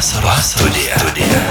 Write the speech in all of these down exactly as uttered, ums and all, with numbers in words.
Vasaros studija. studija.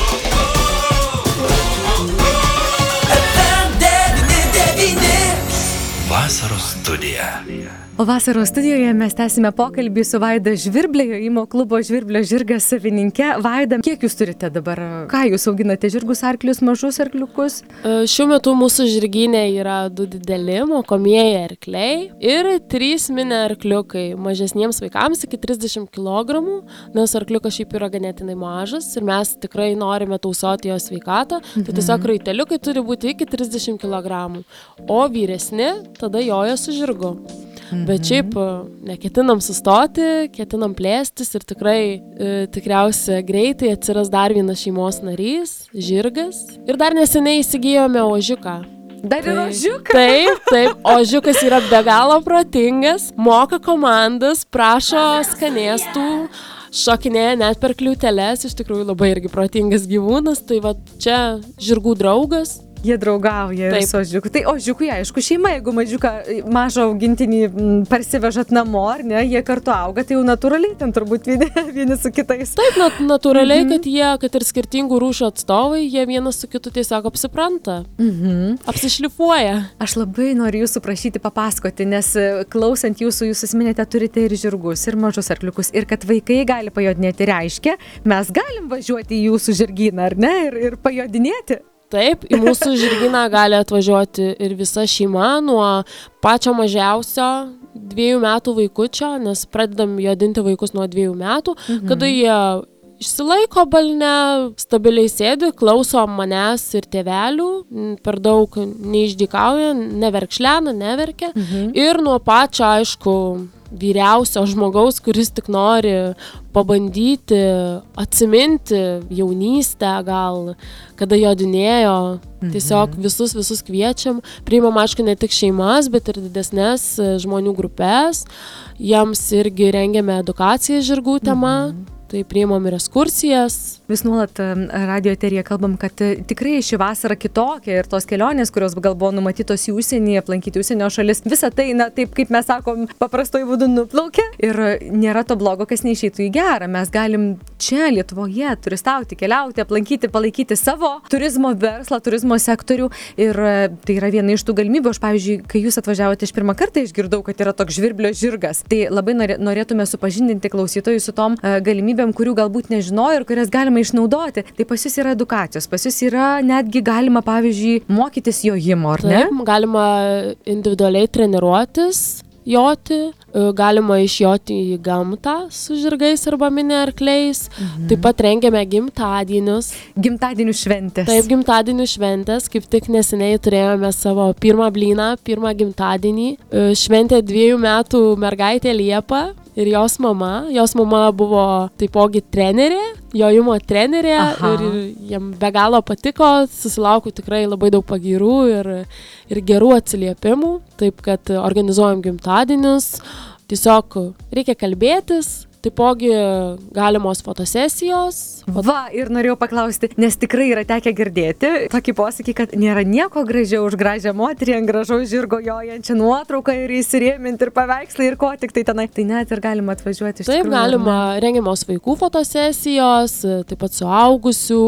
Vasaros studija. O vasaros studijoje mes tęsime pokalbį su Vaida Žvirblė, Jojimo klubo Žvirblio žirgas savininke. Vaida, kiek jūs turite dabar? Ką jūs auginate? Žirgus, arklius, mažus arkliukus? Šiuo metu mūsų žirginė yra du dideli mokomieji arkliai ir trys mini arkliukai mažesniems vaikams iki trisdešimt kilogramų, nes arkliukas šiaip yra ganėtinai mažas ir mes tikrai norime tausoti jo sveikatą. Mhm. Tai tiesiog raiteliukai turi būti iki trisdešimt kilogramų, o vyresni tada joja su žirgu. Mhm. Bet šiaip neketinam sustoti, ketinam plėstis ir tikrai e, tikriausiai greitai atsiras dar vienas šeimos narys, žirgas. Ir dar neseniai įsigijome ožiuką. Dar ir ožiuką? Taip, taip, ožiukas yra be galo protingas, moka komandas, prašo skanėstų, šokinėja net per kliūteles, iš tikrųjų labai irgi protingas gyvūnas, tai va čia žirgų draugas. Jie draugauja ir su ožiuku. Tai ožiukui, aišku, šeima, jeigu mažiuką, mažą augintinį parsivežat namo, ar ne, jie kartu auga, tai jau natūraliai ten turbūt vieni, vieni su kitais. Taip, nat- natūraliai, mhm. kad jie, kad ir skirtingų rūšių atstovai, jie vienas su kitu tiesiog apsipranta, mhm. apsišlifuoja. Aš labai noriu jūsų prašyti papasakoti, nes klausant jūsų, jūs asmenėte turite ir žirgus, ir mažus arkliukus, ir kad vaikai gali pajodinėti, reiškia, mes galim važiuoti į jūsų žirgyną, ar ne, ir, ir pajodinėti. Taip, į mūsų žirgyną gali atvažiuoti ir visa šeima nuo pačio mažiausio dviejų metų vaikučio, nes pradedam jodinti vaikus nuo dviejų metų, mhm. kada jie išsilaiko balne, stabiliai sėdi, klauso manęs ir tėvelių, per daug neišdykauja, neverkšlena, neverkia. Mhm. Ir nuo pačio, aišku, vyriausio žmogaus, kuris tik nori pabandyti, atsiminti jaunystę gal, kada jodinėjo, tiesiog visus, visus kviečiam. Priimam, aišku, ne tik šeimas, bet ir didesnės žmonių grupės. Jiems irgi rengiame edukaciją žirgų tema. Mhm. Tai priimam ir ekskursijas. Vis nuolat radio eteryje kalbam, kad tikrai ši vasara kitokia ir tos kelionės, kurios gal buvo numatytos į užsienį, aplankyti užsienio šalis, visa tai, na, taip kaip mes sakom, paprastojų būdų nuplaukia ir nėra to blogo, kas neišeitų į gerą. Mes galim čia Lietuvoje turistauti, keliauti, aplankyti, palaikyti savo turizmo verslą, turizmo sektorių ir tai yra viena iš tų galimybių. Aš, pavyzdžiui, kai jūs atvažiavote iš pirmą kartą, išgirdau, kad yra toks Žvirblio žirgas. Tai labai norėtume supažindinti klausytojus su tom galimybėm, kurių galbūt nežinojo ir kurias galima išnaudoti. Tai pas jūs yra edukacijos, pas jūs yra netgi galima, pavyzdžiui, mokytis jojimo, ar ne? Taip, galima individualiai treniruotis, joti, galima išjoti į gamtą su žirgais arba mini arkliais. Mhm. Taip pat rengiame gimtadienius. Gimtadienių šventės. Taip, gimtadienių šventės. Kaip tik neseniai turėjome savo pirmą blyną, pirmą gimtadienį. Šventė dviejų metų mergaitė Liepa. Ir jos mama, jos mama buvo taipogi trenerė, jojimo trenerė. Aha. Ir jam be galo patiko, susilaukiu tikrai labai daug pagyrų ir, ir gerų atsiliepimų, taip kad organizuojam gimtadienius, tiesiog reikia kalbėtis. Taipogi galimos fotosesijos. Va, ir norėjau paklausti, nes tikrai yra tekę girdėti tokį posakį, kad nėra nieko gražiau už gražią moterį ant gražaus žirgo jojančią nuotrauką ir įsirėminti ir paveikslą ir ko tik tai tenai. Tai net ir galima atvažiuoti iš Taip, tikrųjų. Taip, galima, rengiamos vaikų fotosesijos, taip pat suaugusių,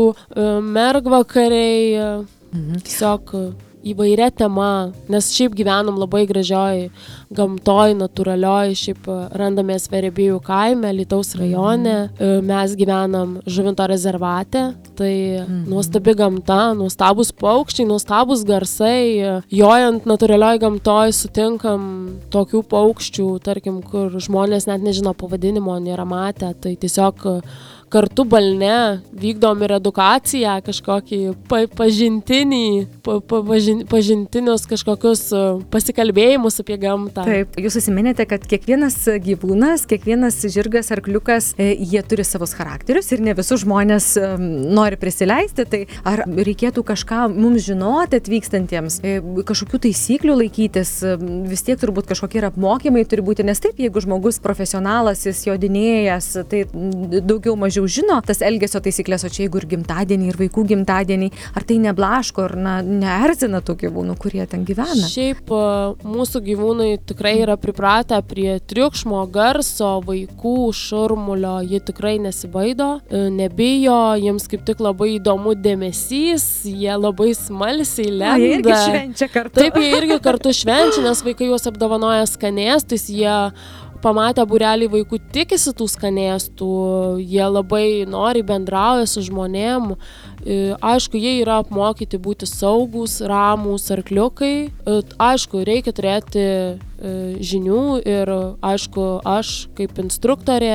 mergvakariai, mhm. tiesiog įvairia tema, nes šiaip gyvenam labai gražioj gamtoj, natūralioj, šiaip randamės Verebijų kaime, Alytaus rajone, mm. mes gyvenam Žuvinto rezervate, tai mm. nuostabi gamta, nuostabus paukščiai, nuostabus garsai, jojant natūralioj gamtoj sutinkam tokių paukščių, tarkim, kur žmonės net nežino pavadinimo, nėra matę, tai tiesiog kartu balne vykdom ir edukaciją, kažkokį pa, pažintinį, pa, pa, pažin, pažintinius kažkokius pasikalbėjimus apie gamtą. Taip, jūs užsiminėte, kad kiekvienas gyvūnas, kiekvienas žirgas, arkliukas, jie turi savus charakterius ir ne visus žmonės nori prisileisti, tai ar reikėtų kažką mums žinoti atvykstantiems, kažkokių taisyklių laikytis, vis tiek turbūt kažkokie ir apmokymai turi būti, nes taip, jeigu žmogus profesionalas, jis jodinėjas, tai daugiau mažiau žino tas elgesio taisyklės, o čia jeigu ir gimtadieniai, ir vaikų gimtadieniai, ar tai neblaško, ar na, neerzina tų gyvūnų, kurie ten gyvena? Šiaip mūsų gyvūnai tikrai yra pripratę prie triukšmo, garso, vaikų, šurmulio, jie tikrai nesibaido, nebijo, jiems kaip tik labai įdomu dėmesys, jie labai smalsiai lenda. O, jie irgi švenčia kartu. Taip, jie irgi kartu švenčia, nes vaikai juos apdovanoja skanėstais, jie pamatę būrelį vaikų tikisi tų skanėstų, jie labai nori bendrauja su žmonėm. Aišku, jie yra apmokyti būti saugūs, ramūs arkliukai. Aišku, reikia turėti žinių ir aišku, aš kaip instruktorė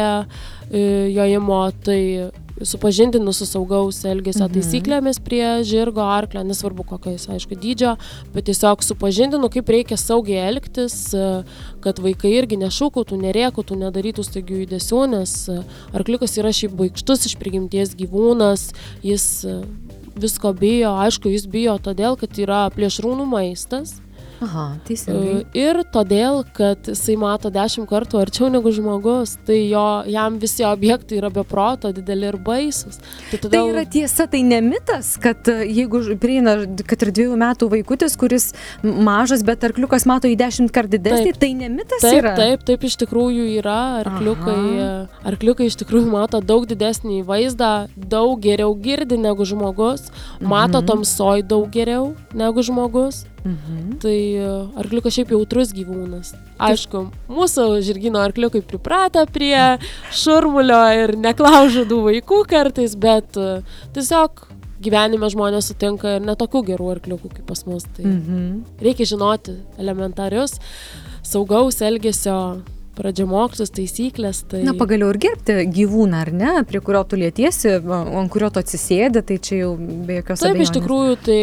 jojimo, tai supažindinu su saugaus elgesio taisyklėmis prie žirgo, arklio, nesvarbu kokiais, aišku, dydžio, bet tiesiog supažindinu, kaip reikia saugiai elgtis, kad vaikai irgi nešūkautų, nerėkautų, nedarytų staigių judesių, nes arkliukas yra šiaip baikštus iš prigimties gyvūnas, jis visko bijo, aišku, jis bijo todėl, kad yra plėšrūnų maistas. Aha, teisingai. Ir todėl, kad jisai mato dešimt kartų arčiau negu žmogus, tai jo, jam visi objektai yra be proto, dideli ir baisus. Tai, todėl... tai yra tiesa, tai ne mitas, kad jeigu prieina, kad ir dviejų metų vaikutis, kuris mažas, bet arkliukas mato į dešimt kart didesnį, taip, tai ne mitas taip, yra? Taip, taip iš tikrųjų yra. Arkliukai, arkliukai iš tikrųjų mato daug didesnį vaizdą, daug geriau girdi negu žmogus, mato mhm. tamsoj daug geriau negu žmogus. Mhm. Tai arkliukas šiaip jautrus gyvūnas. Aišku, mūsų žirgyno arkliukai pripratę prie šurmulio ir neklaužadų vaikų kartais, bet tiesiog gyvenime žmonės sutinka ir netokių gerų arkliukų kaip pas mus. Tai mhm. reikia žinoti elementarius saugaus elgesio pradžiamokslus, taisyklės. Tai... Na, pagaliau ir gerbti gyvūną, ar ne, prie kurio tu lietiesi, ant kurio tu atsisėdi, tai čia jau be jokios abejonės. Taip, iš tikrųjų, tai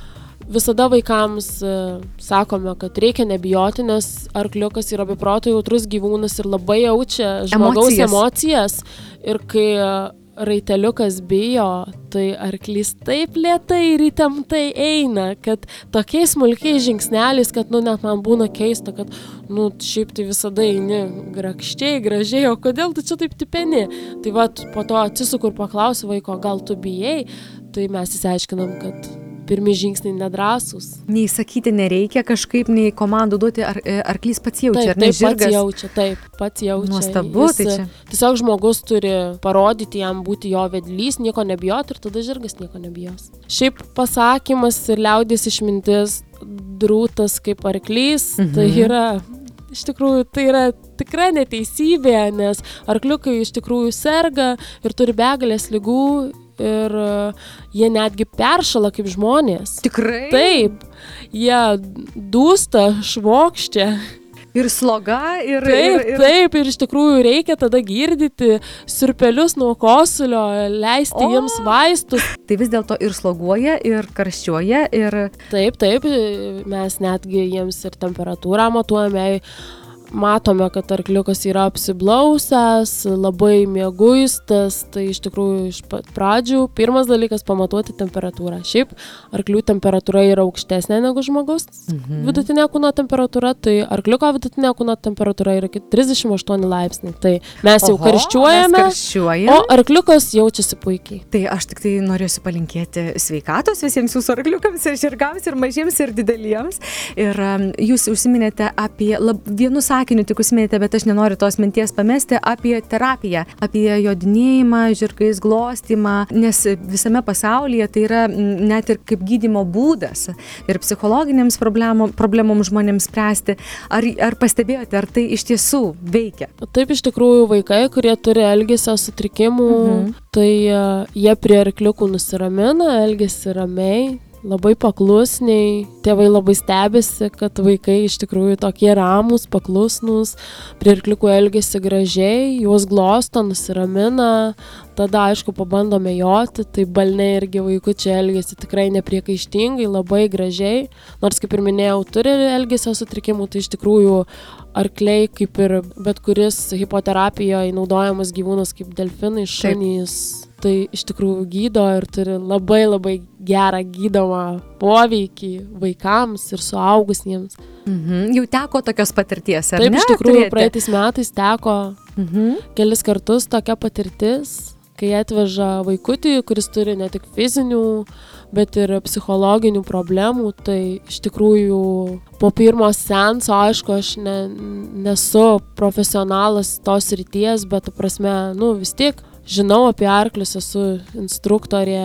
visada vaikams uh, sakome, kad reikia nebijoti, nes arkliukas yra be proto jautrus gyvūnas ir labai jaučia žmogaus emocijas. emocijas. Ir kai uh, raiteliukas bijo, tai arklys taip lėtai ir įtemptai eina, kad tokiais smulkiais žingsneliais, kad nu net man būna keista, kad nu šiaip tai visada eini grakščiai, gražiai, o kodėl tu čia taip tipeni? Tai va, po to atsisuku ir paklausiu vaiko, gal tu bijai? Tai mes įsiaiškinam, kad pirmi žingsniai nedrąsūs. Nei sakyti nereikia kažkaip, nei komandų duoti, ar, arklys pats jaučia, taip, ar ne žirgas? Taip, pats jaučia, taip, pats jaučia. Nuostabu, Jis, tai čia. Tiesiog žmogus turi parodyti jam būti jo vedlys, nieko nebijoti ir tada žirgas nieko nebijos. Šiaip pasakymas ir liaudies išmintis drūtas kaip arklys, mhm. tai yra, iš tikrųjų, tai yra tikra neteisybė, nes arkliukai iš tikrųjų serga ir turi begalės ligų. Ir jie netgi peršala kaip žmonės. Tikrai? Taip, jie dūsta, švokščia. Ir sloga, ir... Taip, ir, ir... taip, ir iš tikrųjų reikia tada girdyti siurpelius nuo kosulio, leisti o! jiems vaistus. Tai vis dėlto ir sloguoja, ir karščiuoja, ir... Taip, taip, mes netgi jiems ir temperatūrą matuojame. Matome, kad arkliukas yra apsiblausęs, labai mieguistas, tai iš tikrųjų iš pradžių pirmas dalykas pamatuoti temperatūrą. Šiaip arklių temperatūra yra aukštesnė negu žmogus. Mhm. Vidutinė kūno temperatūra, tai arkliuko vidutinė kūno temperatūra yra trisdešimt aštuoni laipsniai. Tai mes jau Oho, karščiuojame, mes karščiuojame, o arkliukas jaučiasi puikiai. Tai aš tik tai norėsiu palinkėti sveikatos visiems jūsų arkliukams, ir žirgams, ir mažiems, ir dideliems. Ir um, jūs užsiminėte apie lab, vienus sakiniu tik užsiminėte, bet aš nenoriu tos minties pamesti, apie terapiją, apie jodinėjimą, žirgais glostymą, nes visame pasaulyje tai yra net ir kaip gydymo būdas ir psichologinėms problemom, problemom žmonėms spręsti. Ar, ar pastebėjote, ar tai iš tiesų veikia? Taip, iš tikrųjų vaikai, kurie turi elgesio sutrikimų, mhm. tai uh, jie prie arkliukų nusiramina, elgiasi ramiai. Labai paklusniai, tėvai labai stebisi, kad vaikai iš tikrųjų tokie ramūs, paklusnūs, prie arkliukų elgiasi gražiai, juos glosto, nusiramina, tada aišku pabandome joti, tai balne irgi vaikučiai elgiasi tikrai nepriekaištingai, labai gražiai, nors kaip ir minėjau, turi elgesio sutrikimų, tai iš tikrųjų arkliai kaip ir bet kuris hipoterapijoje naudojamas gyvūnas kaip delfinai, šunys. Taip. Tai iš tikrųjų gydo ir turi labai labai gerą gydomą poveikį vaikams ir suaugusiems. Mhm. Jau teko tokios patirties, ar Taip, ne? Taip, iš tikrųjų turėti? praeitais metais teko mhm. kelis kartus tokia patirtis, kai atveža vaikutį, kuris turi ne tik fizinių bet ir psichologinių problemų, tai iš tikrųjų po pirmo seanso, aišku, aš ne, nesu profesionalas tos srities, bet, prasme, nu, vis tiek žinau apie arklius, esu instruktorė,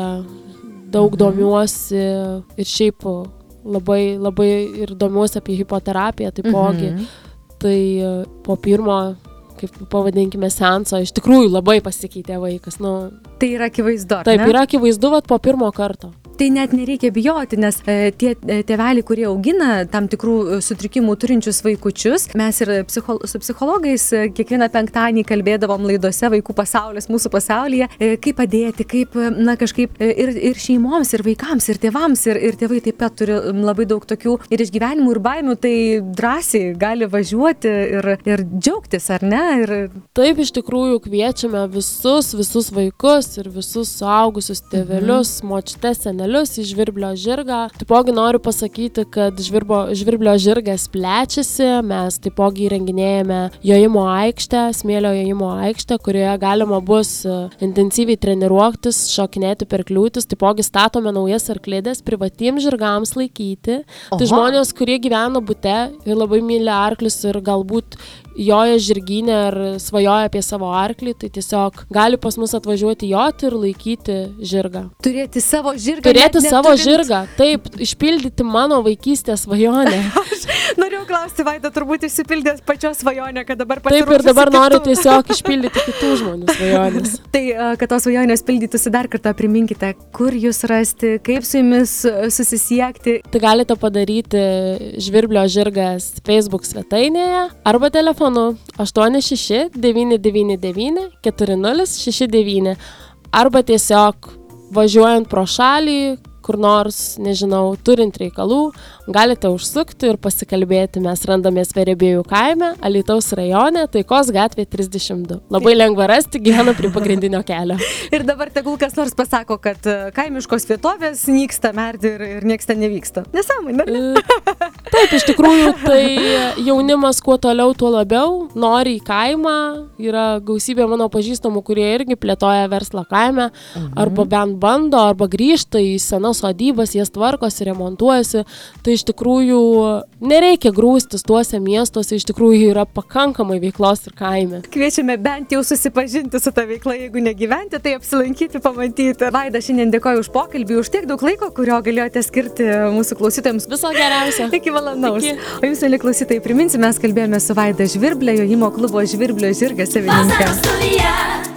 daug domiuosi ir šiaip labai, labai ir domiuosi apie hipoterapiją taipogi. Mhm. Tai po pirmo, kaip pavadinkime, seanso, iš tikrųjų labai pasikeitė vaikas. Nu, tai yra akivaizdu, ar taip, ne? yra akivaizdu, vat po pirmo karto. Tai net nereikia bijoti, nes e, tie tėveliai, kurie augina tam tikrų sutrikimų turinčius vaikučius, mes ir psicho, su psichologais e, kiekvieną penktadienį kalbėdavom laidose Vaikų pasaulis mūsų pasaulyje, e, kaip padėti, kaip, na, kažkaip e, ir, ir šeimoms, ir vaikams, ir tėvams, ir, ir tėvai taip pat turi labai daug tokių ir išgyvenimų, ir baimių, tai drąsiai gali važiuoti ir, ir džiaugtis, ar ne? Ir... Taip, iš tikrųjų kviečiame visus, visus vaikus ir visus suaugusius tėvelius, mhm. močiutes, senelius į Žvirblio žirgą. Taipogi noriu pasakyti, kad žvirbo, Žvirblio žirgas plečiasi, mes taipogi įrenginėjame jojimo aikštę, smėlio jojimo aikštę, kurioje galima bus intensyviai treniruotis, šokinėti per kliūtis, taipogi statome naujas arklidės privatiems žirgams laikyti. Oho. Tai žmonės, kurie gyvena bute ir labai myli arklius ir galbūt joja žirginę ar svajoja apie savo arklį, tai tiesiog gali pas mus atvažiuoti joti ir laikyti žirgą. Turėti savo žirgą. Turėti savo žirgą, taip, išpildyti mano vaikystės svajonę. Aš norėjau klausti, Vaida, turbūt išsipildės pačios svajonę, kad dabar pasiruošusi. Taip, ir dabar kitų. Noriu tiesiog išpildyti kitų žmonių svajonės. Tai, kad tos svajonės pildytųsi, dar kartą priminkite, kur jūs rasti, kaip su jumis susisiekti. Tai galite padaryti Žvirblio žirgas Facebook svetainėje arba telefonu aštuoni šeši devyni devyni devyni keturi nulis šeši devyni arba tiesiog važiuojant pro šalį, kur nors, nežinau, turint reikalų, galite užsukti ir pasikalbėti. Mes randamės Verebėjų kaime, Alytaus rajone, Taikos gatvė trisdešimt du. Labai lengva rasti, gyvena prie pagrindinio kelio. Ir dabar tegul kas nors pasako, kad kaimiškos vietovės nyksta, merdi ir, ir nieks ten nevyksta. Nesąmonė, ne? Taip, iš tikrųjų, tai jaunimas kuo toliau, tuo labiau nori į kaimą. Yra gausybė mano pažįstamų, kurie irgi plėtoja verslą kaime, mhm. arba bent bando, arba grįžta į senas sodybas, jas tvarkosi, remontuojasi. Tai iš tikrųjų nereikia grūstis tuose miestuose, iš tikrųjų yra pakankamai veiklos ir kaime. Kviečiame bent jau susipažinti su ta veikla, jeigu negyventi, tai apsilankyti, pamatyti. Vaida, šiandien dėkoju už pokalbį, už tiek daug laiko, kurio galėjote skirti mūsų klausytojams. Viso geriausio. Iki malonaus. Iki. O jums, mieli klausytojai, priminsiu, mes kalbėjome su Vaida Žvirblė, jojimo klubo Žvirblio žirgas savininkė.